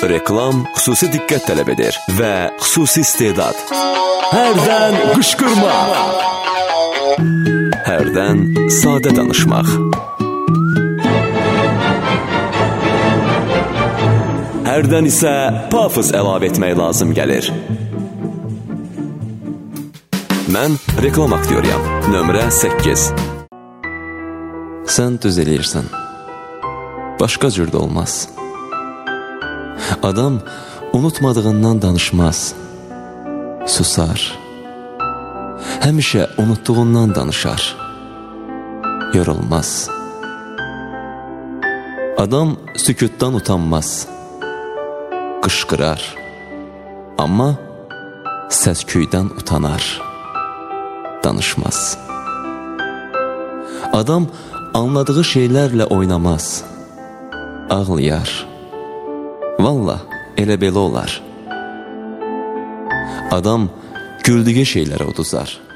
Reklam xüsusi diqqət tələb edir və xüsusi istedad. Hərdən qışqırmaq, hərdən sadə danışmaq, hərdən isə pafos əlavə etmək lazım gəlir. Mən reklam aktyoruyam, nömrə 8. Sən düz eləyirsən. Başqa cür də olmaz. Adam unutmadığından danışmaz. Susar. Həmişə unutduğundan danışar. Yorulmaz. Adam sükutdan utanmaz. Qışqırar. Amma səsküydən utanar. Danışmaz. Adam anladığı şeylərlə oynamaz. Ağlayar. Vallah, elə belə olar. Adam güldüyü şeylərə uduzar.